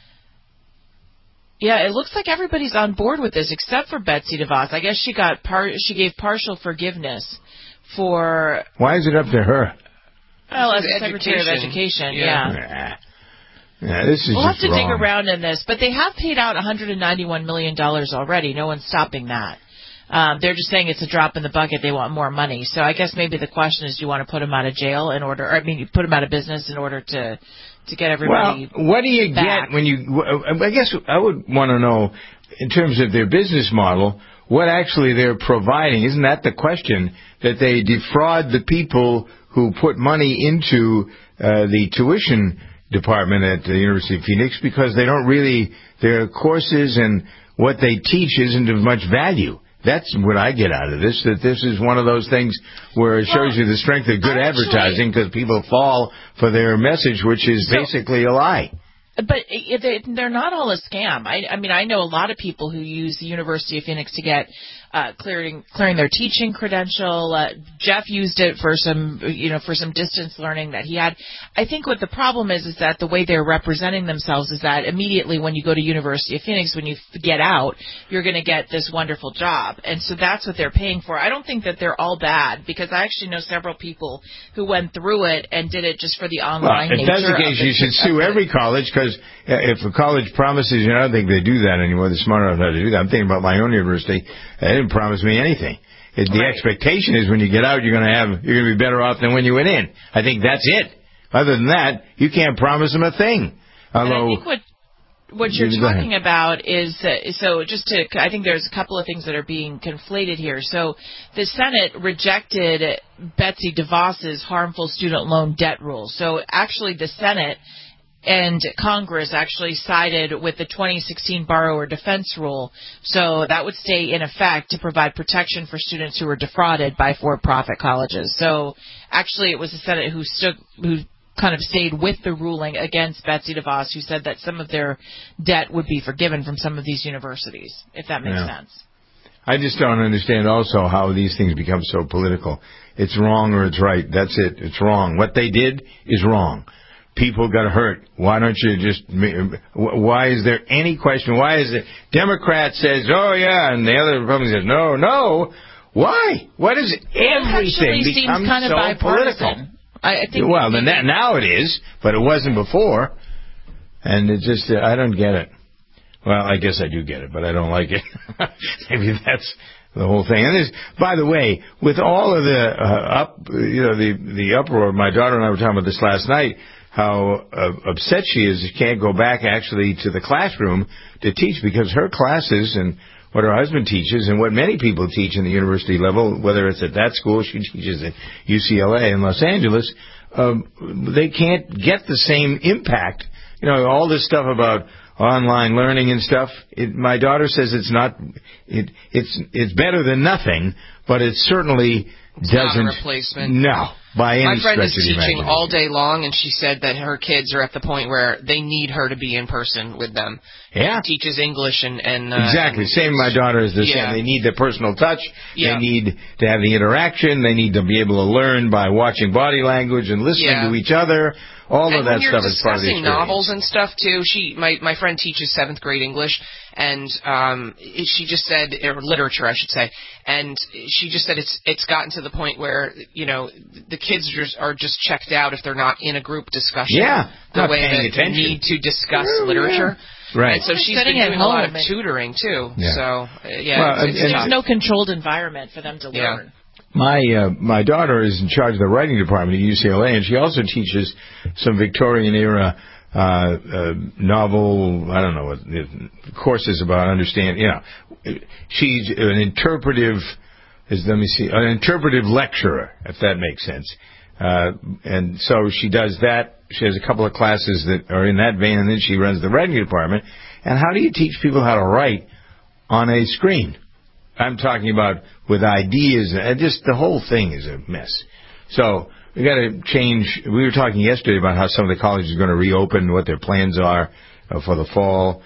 Yeah, it looks like everybody's on board with this except for Betsy DeVos. I guess she got par- she gave partial forgiveness for... Why is it up to her? Well, as the Secretary of Education, yeah. yeah. Yeah, this is we'll have just to wrong. dig around in this, but they have paid out one hundred ninety-one million dollars already. No one's stopping that. Um, they're just saying it's a drop in the bucket. They want more money. So I guess maybe the question is, do you want to put them out of jail in order, or I mean, you put them out of business in order to to get everybody Well, what do you back. get when you... I guess I would want to know, in terms of their business model, what actually they're providing. Isn't that the question? That they defraud the people who put money into uh, the tuition department at the University of Phoenix because they don't really... Their courses and what they teach isn't of much value. That's what I get out of this, that this is one of those things where it shows well, you the strength of good actually, advertising because people fall for their message, which is so, basically a lie. But they're not all a scam. I, I mean, I know a lot of people who use the University of Phoenix to get uh, clearing clearing their teaching credential. Uh, Jeff used it for some, you know, for some distance learning that he had. I think what the problem is is that the way they're representing themselves is that immediately when you go to University of Phoenix, when you get out, you're going to get this wonderful job, and so that's what they're paying for. I don't think that they're all bad because I actually know several people who went through it and did it just for the online well, if nature. If that's the case, you should sue every college because if a college promises, you know, I don't think they do that anymore. They're smart enough how to do that. I'm thinking about my own university. They didn't promise me anything. It, the right. expectation is when you get out, you're going to have, you're going to be better off than when you went in. I think that's it. Other than that, you can't promise them a thing. Although, and I think what what you're talking about is uh, so just to I think there's a couple of things that are being conflated here. So the Senate rejected Betsy DeVos's harmful student loan debt rule. So actually, the Senate and Congress actually sided with the twenty sixteen borrower defense rule, so that would stay in effect to provide protection for students who were defrauded by for-profit colleges. So actually, it was the Senate who stood, who kind of stayed with the ruling against Betsy DeVos, who said that some of their debt would be forgiven from some of these universities, if that makes yeah. sense. I just don't understand also how these things become so political. It's wrong or it's right. That's it. It's wrong. What they did is wrong. People got hurt. Why don't you just... Why is there any question? Why is it... Democrat says, oh, yeah, and the other Republican says, no, no. Why? Why does everything it become kind of so political? I, I think well, then that, now it is, but it wasn't before. And it just... I don't get it. Well, I guess I do get it, but I don't like it. Maybe that's the whole thing. And this, by the way, with all of the uh, up, you know, the the uproar. My daughter and I were talking about this last night. How uh, upset she is she can't go back actually to the classroom to teach, because her classes and what her husband teaches and what many people teach in the university level, whether it's at that school, she teaches at U C L A in Los Angeles, um, they can't get the same impact. You know, all this stuff about online learning and stuff. It, my daughter says it's not. It, it's it's better than nothing, but it certainly it's doesn't. Not a replacement. No. By any My friend stretch is of the teaching imagination. all day long, and she said that her kids are at the point where they need her to be in person with them. Yeah. She teaches English and... and uh, exactly. and Same my daughter is the yeah. same. They need the personal touch. Yeah. They need to have the interaction. They need to be able to learn by watching body language and listening Yeah. to each other. All and of that when stuff you're is part of the discussing experience. novels and stuff too. She, my my friend teaches seventh grade English, and um, she just said, or literature, I should say, and she just said it's it's gotten to the point where you know the kids are just, are just checked out if they're not in a group discussion. Yeah, the not way paying that attention. they need to discuss Oh, literature. yeah. Right. And so she's been Sitting at doing a lot of home and- tutoring too. Yeah. So uh, yeah, Well, it's, and- it's There's no controlled environment for them to Yeah. learn. My uh, my daughter is in charge of the writing department at U C L A, and she also teaches some Victorian era uh, uh, novel. I don't know what uh, courses about understand. You know, she's an interpretive. Is let me see, an interpretive lecturer, if that makes sense. Uh, and so she does that. She has a couple of classes that are in that vein, and then she runs the writing department. And how do you teach people how to write on a screen? I'm talking about with ideas, and just the whole thing is a mess. So we got to change. We were talking yesterday about how some of the colleges are going to reopen, what their plans are uh, for the fall,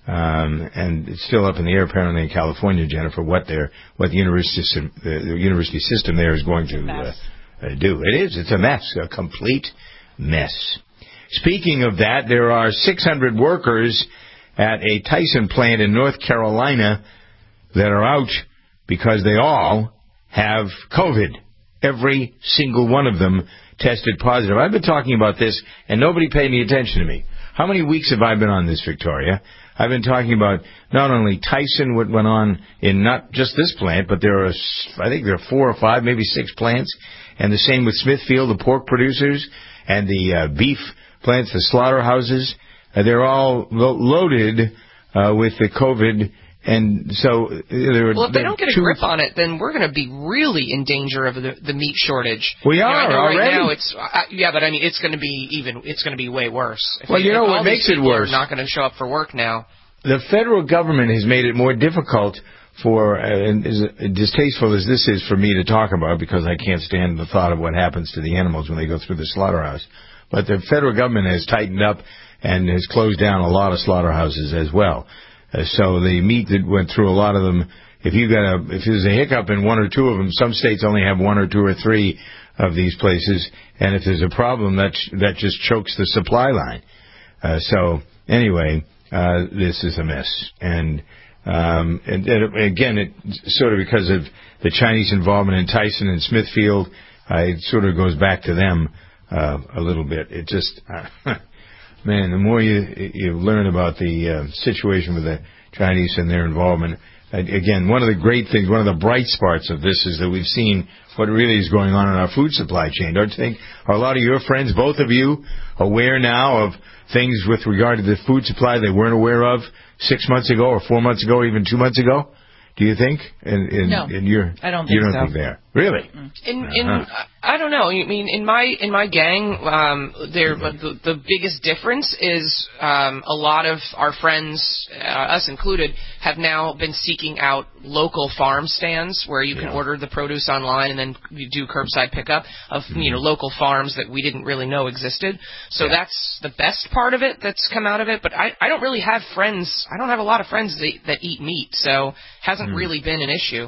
um, and it's still up in the air apparently in California, Jennifer, what their what the university system, the, the university system there is going to uh, uh, do. It is. It's a mess, a complete mess. Speaking of that, there are six hundred workers at a Tyson plant in North Carolina that are out because they all have COVID. Every single one of them tested positive. I've been talking about this, and nobody paid any attention to me. How many weeks have I been on this, Victoria? I've been talking about not only Tyson, what went on in not just this plant, but there are, I think there are four or five, maybe six plants, and the same with Smithfield, the pork producers, and the uh, beef plants, the slaughterhouses. Uh, they're all lo- loaded uh, with the COVID. And so there well, if they don't get a two, grip on it, then we're going to be really in danger of the, the meat shortage. We you know, are I know already. Right now, it's uh, yeah, but I mean, it's going to be even. It's going to be way worse. If well, they, you know if what all makes these it people worse? Are not going to show up for work now. The federal government has made it more difficult for, uh, and as distasteful as this is for me to talk about, because I can't stand the thought of what happens to the animals when they go through the slaughterhouse. But the federal government has tightened up and has closed down a lot of slaughterhouses as well. Uh, so the meat that went through a lot of them, if you got a, if there's a hiccup in one or two of them, some states only have one or two or three of these places, and if there's a problem, that that just chokes the supply line. Uh, so anyway, uh, this is a mess, and, um, and, and again, it's sort of because of the Chinese involvement in Tyson and Smithfield. Uh, it sort of goes back to them uh, a little bit. It just. Uh, Man, the more you you learn about the uh, situation with the Chinese and their involvement, uh, again, one of the great things, one of the bright spots of this is that we've seen what really is going on in our food supply chain. Don't you think? Are a lot of your friends, both of you, aware now of things with regard to the food supply they weren't aware of six months ago or four months ago or even two months ago? Do you think? In, in, no, in your, I don't think you don't so. think they are. Really? In uh-huh. in I don't know. I mean, in my in my gang, um, there the, the biggest difference is um, a lot of our friends, uh, us included, have now been seeking out local farm stands where you can Yeah. order the produce online and then you do curbside pickup of mm-hmm. you know local farms that we didn't really know existed. So yeah. that's the best part of it that's come out of it. But I I don't really have friends. I don't have a lot of friends that, that eat meat, so it hasn't mm. really been an issue.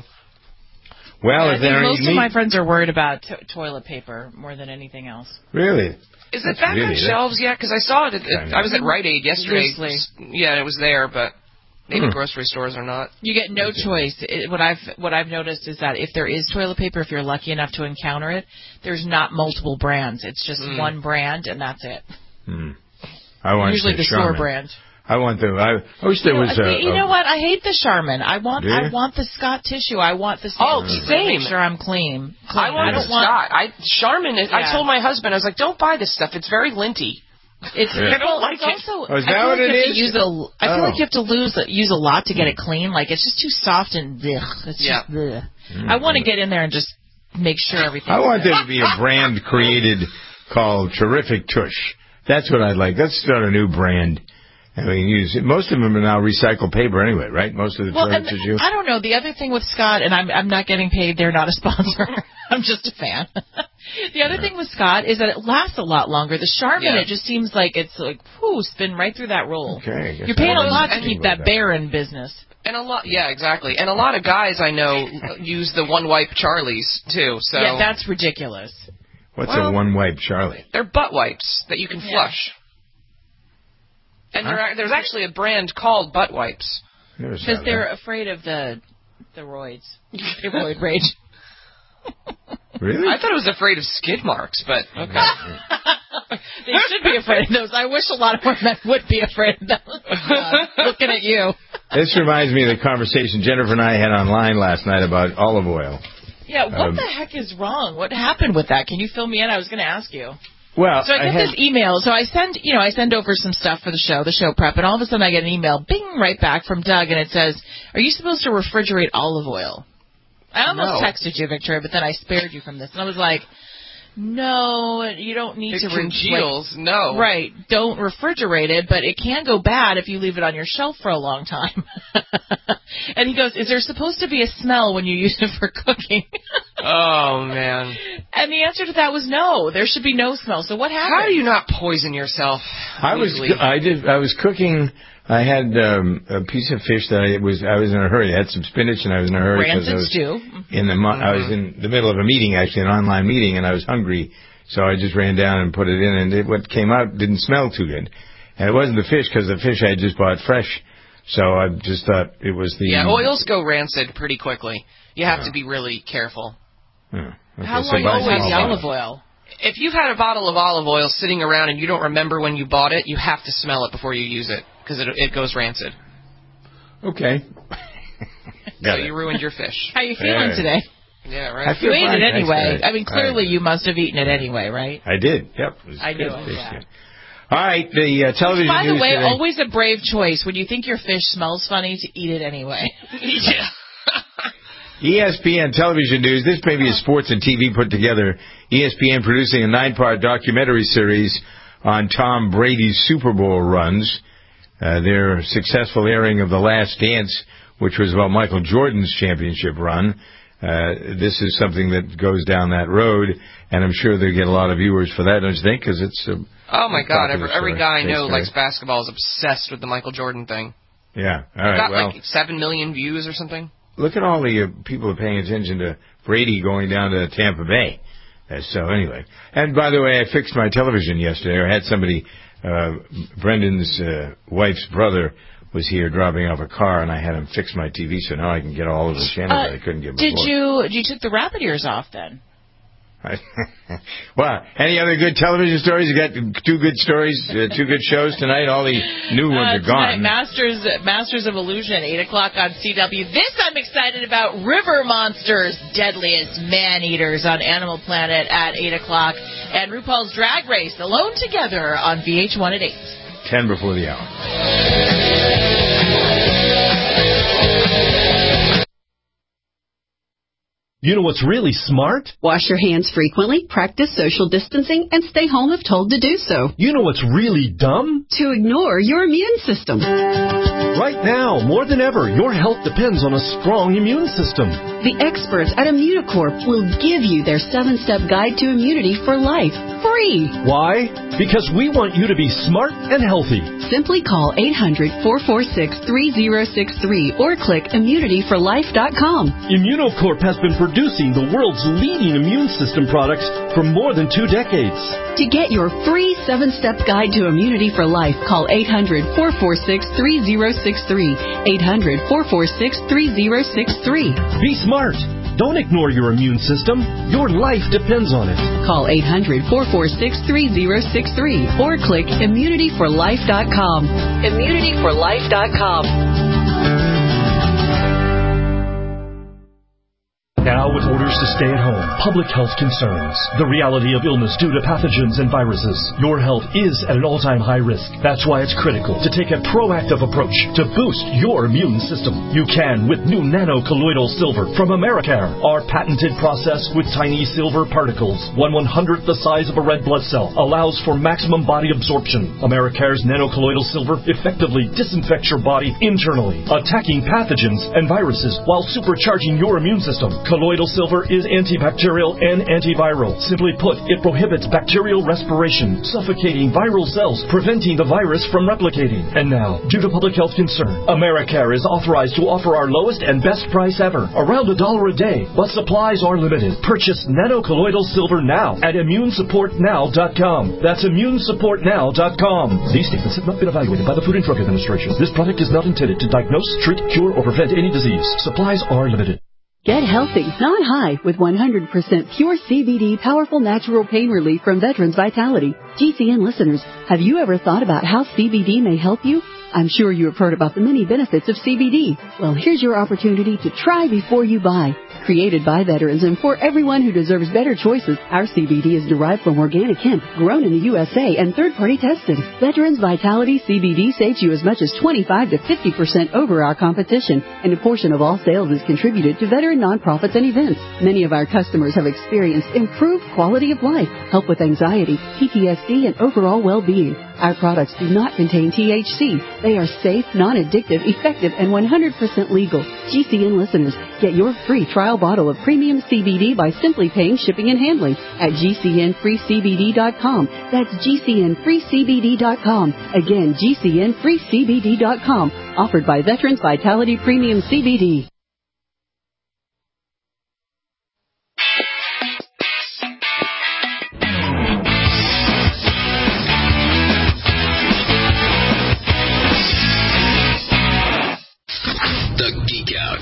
Well, yeah, if I think most meat, of my friends are worried about to- toilet paper more than anything else. Really? Is That's it back really on shelves yet? Because I saw it. At, at, I was at Rite Aid yesterday. Loosely. Yeah, it was there, but maybe Hmm. grocery stores are not. You get no choice. It, what I've what I've noticed is that if there is toilet paper, if you're lucky enough to encounter it, there's not multiple brands. It's just Mm. one brand, and that's it. Hmm. I want Usually to the say store Charmin. brand. I want the. I, I wish there you know, was. A, you a, know what? I hate the Charmin. I want. Do you? I want the Scott tissue. I want the. Oh, to same. Make sure I'm clean. clean. I want I the don't want. Scott. I Charmin. Is, Yeah. I told my husband, I was like, don't buy this stuff. It's very linty. It's. I don't like it's it. Also, Oh, is I that feel what like it you have to is? Use a, I feel Oh. like you have to lose use a lot to get it clean. Like it's just too soft and ugh. It's Yeah. just ugh. Mm. I want to get in there and just make sure everything. I want there to be a brand created called Terrific Tush. That's what I'd like. Let's start a new brand. I mean, use it. Most of them are now recycled paper anyway, right? Most of the Well, and toilet tissue. I don't know. The other thing with Scott, and I'm I'm not getting paid. They're not a sponsor. I'm just a fan. The other thing with Scott is that it lasts a lot longer. The Charmin, Yeah. it just seems like it's like, whoo, spin right through that roll. Okay. I guess You're paying I a wasn't lot to thinking keep about that bear in business. And a lot, yeah, exactly. And a lot of guys I know use the one wipe Charlies too. So Yeah, that's ridiculous. What's Well- a one wipe Charlie? they're butt wipes that you can Yeah. flush. And Huh? there, there's actually a brand called butt wipes. Never saw Because they're that. afraid of the the roids, the roid rage. Really? I thought it was afraid of skid marks, but okay. They should be afraid of those. I wish a lot of more men would be afraid of those. God, looking at you. This reminds me of the conversation Jennifer and I had online last night about olive oil. Yeah, what Um, the heck is wrong? What happened with that? Can you fill me in? I was going to ask you. Well, So I get had, this email. So I send, you know, I send over some stuff for the show, the show prep, and all of a sudden I get an email, bing, right back from Doug, and it says, "Are you supposed to refrigerate olive oil?" I almost No. texted you, Victoria, but then I spared you from this, and I was like, "No, you don't need It to re- congeals. like- no. Right, don't refrigerate it, but it can go bad if you leave it on your shelf for a long time." And he goes, "Is there supposed to be a smell when you use it for cooking?" Oh man. And the answer to that was no. There should be no smell. So what happened? How do you not poison yourself? I was easily? I did I was cooking. I had um, a piece of fish that I was I was in a hurry. I had some spinach and I was in a hurry because I Rancid was stew. in the mo- I was in the middle of a meeting, actually an online meeting, and I was hungry, so I just ran down and put it in, and it, what came out didn't smell too good, and it wasn't the fish because the fish I had just bought fresh, so I just thought it was the Yeah, oils go rancid pretty quickly. You have to be really careful. Oh, okay, How so long buy do you wait small the bottles. olive oil? If you've had a bottle of olive oil sitting around and you don't remember when you bought it, you have to smell it before you use it because it it goes rancid. Okay. So Got it. you ruined your fish. How you feeling Yeah. today? Yeah, I right. feel You ate fine, it thanks, anyway. guys. I mean, clearly All you must have eaten it anyway, right? right. I did. Yep. It was I good knew it, fish, yeah. good. All right, the uh, television By the news way, today. always a brave choice when you think your fish smells funny to eat it anyway. Yeah. E S P N television news. This may be a sports and T V put together. E S P N producing a nine-part documentary series on Tom Brady's Super Bowl runs. Uh, their successful airing of The Last Dance, which was about Michael Jordan's championship run. Uh, this is something that goes down that road, and I'm sure they get a lot of viewers for that, don't you think? Because it's a Oh my God! popular Every, every story. guy I Great know story. likes basketball is obsessed with the Michael Jordan thing. Yeah. All right. Got Well, like seven million views or something. look at all the uh, people paying attention to Brady going down to Tampa Bay. Uh, so anyway, and by the way, I fixed my television yesterday. I had somebody, uh, Brendan's uh, wife's brother was here dropping off a car, and I had him fix my T V, so now I can get all of the channels Uh, that I couldn't get before. Did you you took the rabbit ears off then? Well, any other good television stories? You got two good stories, uh, two good shows tonight. All the new ones Uh, are gone. tonight, Masters Masters of Illusion, eight o'clock on C W. This I'm excited about. River Monsters, Deadliest Man-Eaters on Animal Planet at eight o'clock. And RuPaul's Drag Race, Alone Together on V H one at eight. Ten before the hour. You know what's really smart? Wash your hands frequently, practice social distancing, and stay home if told to do so. You know what's really dumb? To ignore your immune system. Right now, more than ever, your health depends on a strong immune system. The experts at Immunicorp will give you their seven-step guide to immunity for life, free. Why? Because we want you to be smart and healthy. Simply call eight hundred, four four six, three zero six three or click immunity for life dot com. Immunicorp has been producing the world's leading immune system products for more than two decades. To get your free seven-step guide to immunity for life, call eight hundred, four four six, three zero six three. eight hundred, four four six, three zero six three. Be smart. Don't ignore your immune system. Your life depends on it. Call eight hundred, four four six, three zero six three or click immunity for life dot com. immunity for life dot com. Now with orders to stay at home, public health concerns, the reality of illness due to pathogens and viruses, your health is at an all-time high risk. That's why it's critical to take a proactive approach to boost your immune system. You can with new nano-colloidal silver from Americare. Our patented process with tiny silver particles, one one hundredth the size of a red blood cell, allows for maximum body absorption. Americare's nano-colloidal silver effectively disinfects your body internally, attacking pathogens and viruses while supercharging your immune system. Colloidal silver is antibacterial and antiviral. Simply put, it prohibits bacterial respiration, suffocating viral cells, preventing the virus from replicating. And now, due to public health concern, Americare is authorized to offer our lowest and best price ever, around a dollar a day, but supplies are limited. Purchase nano-colloidal silver now at immune support now dot com. That's immune support now dot com. These statements have not been evaluated by the Food and Drug Administration. This product is not intended to diagnose, treat, cure, or prevent any disease. Supplies are limited. Get healthy, not high, with one hundred percent pure C B D powerful natural pain relief from Veterans Vitality. G C N listeners, have you ever thought about how C B D may help you? I'm sure you have heard about the many benefits of C B D. Well, here's your opportunity to try before you buy. Created by veterans and for everyone who deserves better choices, our C B D is derived from organic hemp, grown in the U S A and third-party tested. Veterans Vitality C B D saves you as much as twenty-five to fifty percent over our competition, and a portion of all sales is contributed to veteran nonprofits and events. Many of our customers have experienced improved quality of life, help with anxiety, P T S D, and overall well-being. Our products do not contain T H C. They are safe, non-addictive, effective, and one hundred percent legal. G C N listeners, get your free trial bottle of premium C B D by simply paying shipping and handling at G C N free C B D dot com. That's G C N free C B D dot com. Again, G C N free C B D dot com. Offered by Veterans Vitality Premium C B D. The Geek Out.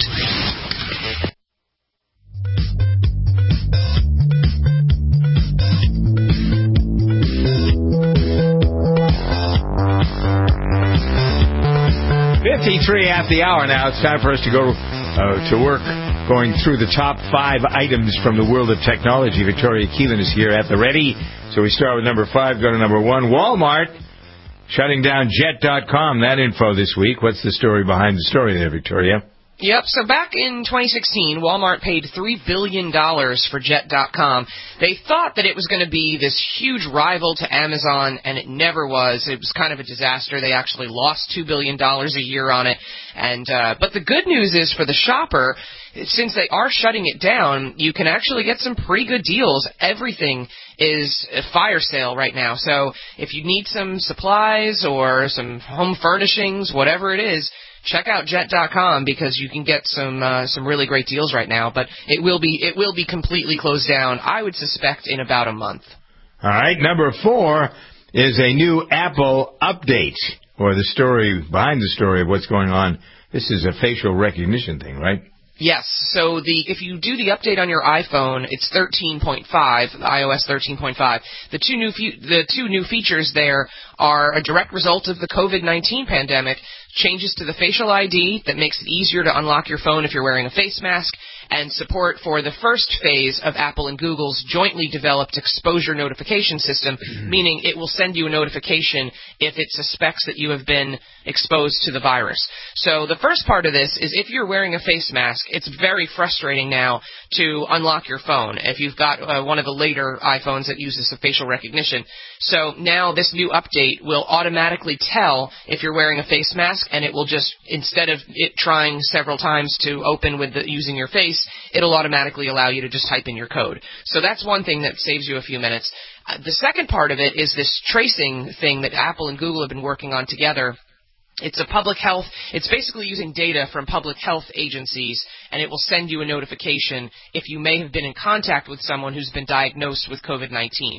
fifty-three at the hour now. It's time for us to go uh, to work going through the top five items from the world of technology. Victoria Keelan is here at the ready. So we start with number five, go to number one. Walmart shutting down Jet dot com. That info this week. What's the story behind the story there, Victoria? Yep, so back in twenty sixteen, Walmart paid three billion dollars for Jet dot com. They thought that it was going to be this huge rival to Amazon, and it never was. It was kind of a disaster. They actually lost two billion dollars a year on it. And uh, but the good news is for the shopper, since they are shutting it down, you can actually get some pretty good deals. Everything is a fire sale right now. So if you need some supplies or some home furnishings, whatever it is, check out Jet dot com because you can get some uh, some really great deals right now. But it will be it will be completely closed down, I would suspect, in about a month. All right. Number four is a new Apple update, or the story behind the story of what's going on. This is a facial recognition thing, right? Yes. So the if you do the update on your iPhone, it's thirteen point five, iOS thirteen point five. The two new fe- the two new features there are a direct result of the COVID nineteen pandemic. Changes to the facial I D that makes it easier to unlock your phone if you're wearing a face mask, and support for the first phase of Apple and Google's jointly developed exposure notification system, meaning it will send you a notification if it suspects that you have been exposed to the virus. So the first part of this is if you're wearing a face mask, it's very frustrating now to unlock your phone if you've got uh, one of the later iPhones that uses the facial recognition. So now this new update will automatically tell if you're wearing a face mask, and it will just, instead of it trying several times to open with the, using your face, it'll automatically allow you to just type in your code. So that's one thing that saves you a few minutes. Uh, the second part of it is this tracing thing that Apple and Google have been working on together. It's a public health, it's basically using data from public health agencies, and it will send you a notification if you may have been in contact with someone who's been diagnosed with COVID nineteen.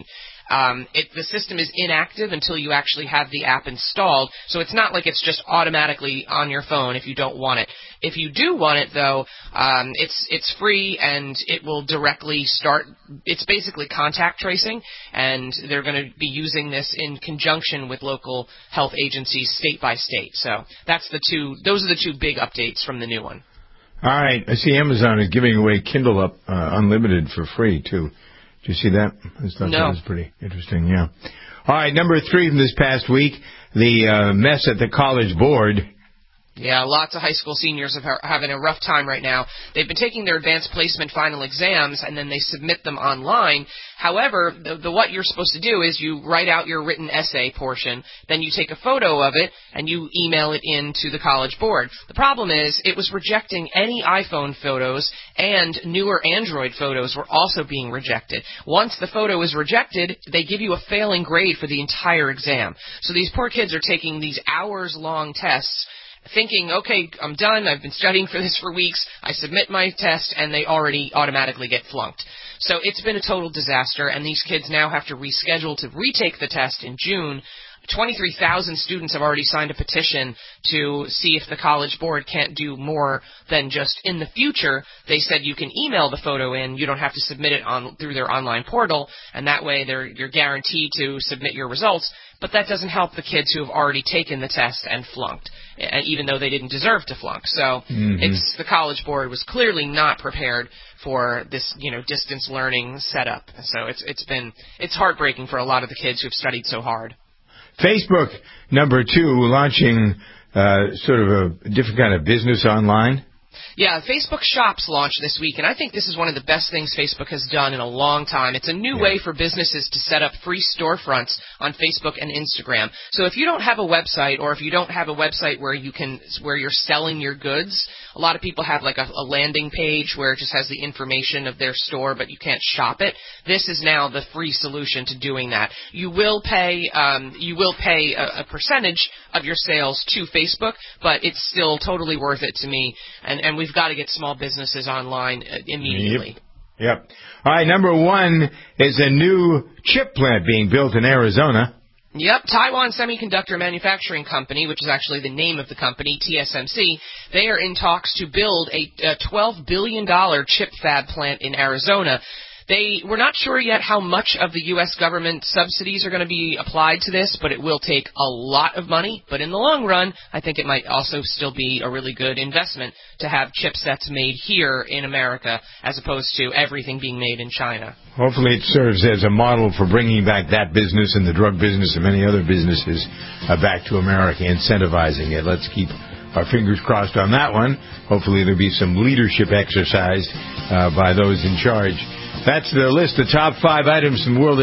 um, it, the system is inactive until you actually have the app installed. So it's not like it's just automatically on your phone if you don't want it. If you do want it, though, um, it's it's free and it will directly start. It's basically contact tracing, and they're going to be using this in conjunction with local health agencies, state by state. So that's the two. Those are the two big updates from the new one. All right. I see Amazon is giving away Kindle Up uh, Unlimited for free too. Did you see that? I thought no. that was pretty interesting. Yeah. All right. Number three from this past week: the uh, mess at the College Board. Yeah, lots of high school seniors are having a rough time right now. They've been taking their advanced placement final exams, and then they submit them online. However, the, the what you're supposed to do is you write out your written essay portion, then you take a photo of it, and you email it in to the College Board. The problem is it was rejecting any iPhone photos, and newer Android photos were also being rejected. Once the photo is rejected, they give you a failing grade for the entire exam. So these poor kids are taking these hours-long tests, thinking, okay, I'm done, I've been studying for this for weeks, I submit my test, and they already automatically get flunked. So it's been a total disaster, and these kids now have to reschedule to retake the test in June. twenty-three thousand students have already signed a petition to see if the College Board can't do more than just in the future. They said you can email the photo in, you don't have to submit it on through their online portal, and that way they're, you're guaranteed to submit your results. But that doesn't help the kids who have already taken the test and flunked, even though they didn't deserve to flunk. So mm-hmm. it's the College Board was clearly not prepared for this, you know, distance learning setup. So it's it's been it's heartbreaking for a lot of the kids who have studied so hard. Facebook, number two, launching uh, sort of a different kind of business online. Yeah, Facebook Shops launched this week, and I think this is one of the best things Facebook has done in a long time. It's a new yeah. way for businesses to set up free storefronts on Facebook and Instagram. So if you don't have a website, or if you don't have a website where you can, where you're selling your goods, a lot of people have like a, a landing page where it just has the information of their store, but you can't shop it. This is now the free solution to doing that. You will pay, um, you will pay a, a percentage of your sales to Facebook, but it's still totally worth it to me. And, and we've got to get small businesses online immediately. Yep. yep. All right, number one is a new chip plant being built in Arizona. Yep, Taiwan Semiconductor Manufacturing Company, which is actually the name of the company, T S M C, they are in talks to build a, a twelve billion dollars chip fab plant in Arizona. They We're not sure yet how much of the U S government subsidies are going to be applied to this, but it will take a lot of money. But in the long run, I think it might also still be a really good investment to have chipsets made here in America as opposed to everything being made in China. Hopefully it serves as a model for bringing back that business and the drug business and many other businesses uh, back to America, incentivizing it. Let's keep our fingers crossed on that one. Hopefully there'll be some leadership exercised uh, by those in charge. That's the list of top five items in world.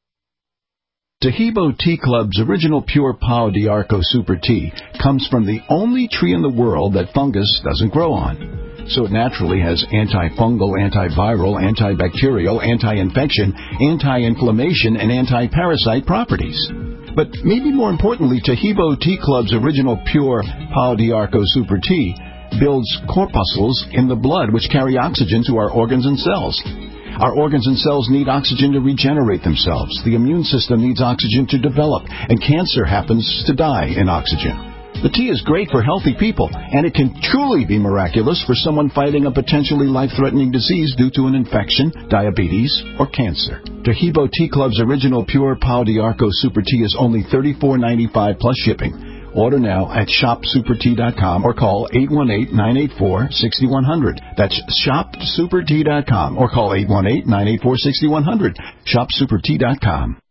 Taheebo Tea Club's original pure Pau d'Arco Super Tea comes from the only tree in the world that fungus doesn't grow on. So it naturally has antifungal, antiviral, antibacterial, anti-infection, anti-inflammation, and anti-parasite properties. But maybe more importantly, Taheebo Tea Club's original pure Pau d'Arco Super Tea builds corpuscles in the blood which carry oxygen to our organs and cells. Our organs and cells need oxygen to regenerate themselves. The immune system needs oxygen to develop, and cancer happens to die in oxygen. The tea is great for healthy people, and it can truly be miraculous for someone fighting a potentially life-threatening disease due to an infection, diabetes, or cancer. Taheebo Tea Club's original pure Pau d'Arco Super Tea is only thirty-four ninety-five plus shipping. Order now at shop super tea dot com or call eight one eight, nine eight four, six one zero zero. That's shop super tea dot com or call eight one eight, nine eight four, six one zero zero. shop super tea dot com.